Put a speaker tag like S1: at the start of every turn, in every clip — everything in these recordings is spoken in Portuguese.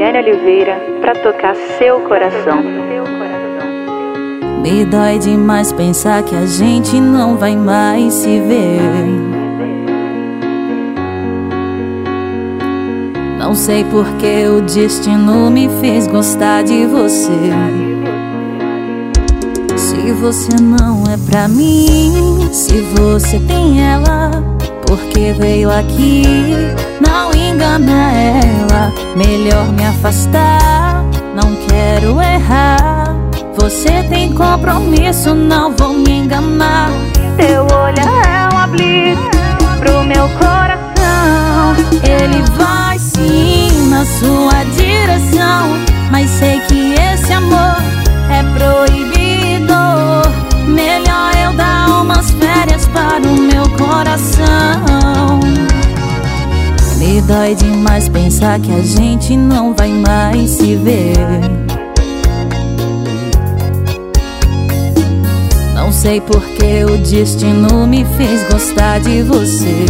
S1: Daiane Oliveira pra tocar seu coração.
S2: Me dói demais pensar que a gente não vai mais se ver. Não sei porque o destino me fez gostar de você. Se você não é pra mim, se você tem ela, porque veio aqui, não engana ela. Melhor me afastar, não quero errar. Você tem compromisso, não vou me enganar.
S1: Teu olhar é uma blitz pro meu coração.
S2: Ele vai sim na sua direção, mas sei que esse amor é proibido. Melhor eu dar umas férias para o meu coração. Me dói demais pensar que a gente não vai mais se ver. Não sei porque o destino me fez gostar de você.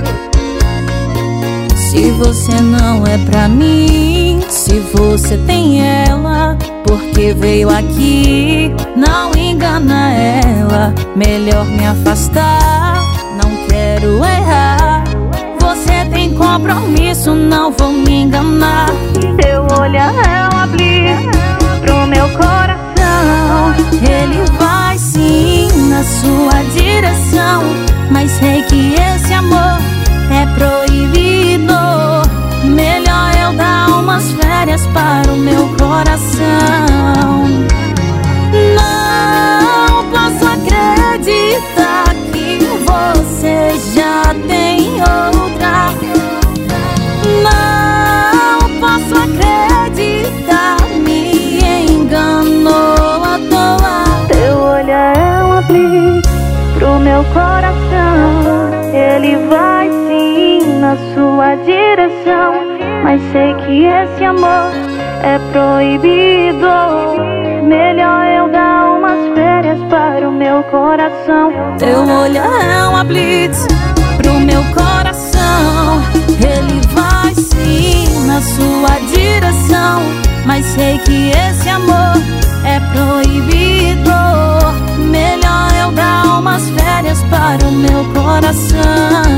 S2: Se você não é pra mim, se você tem ela, porque veio aqui, não engana ela. Melhor me afastar, não quero errar. Você tem compromisso, não vou me enganar.
S1: Teu olhar é uma blitz pro meu coração.
S2: Ele vai sim na sua direção, mas sei que esse amor é proibido. Melhor eu dar umas férias para o meu coração. Não posso acreditar que você já tem outra. Não posso acreditar, me enganou à toa.
S1: Teu olhar é uma blitz pro meu coração. Ele vai sim na sua direção, mas sei que esse amor é proibido. Melhor eu dar umas férias para o meu coração.
S2: Teu olhar é uma blitz pro meu coração. Ele vai sim na sua direção, mas sei que esse amor é proibido. Melhor eu dar umas férias para o meu coração.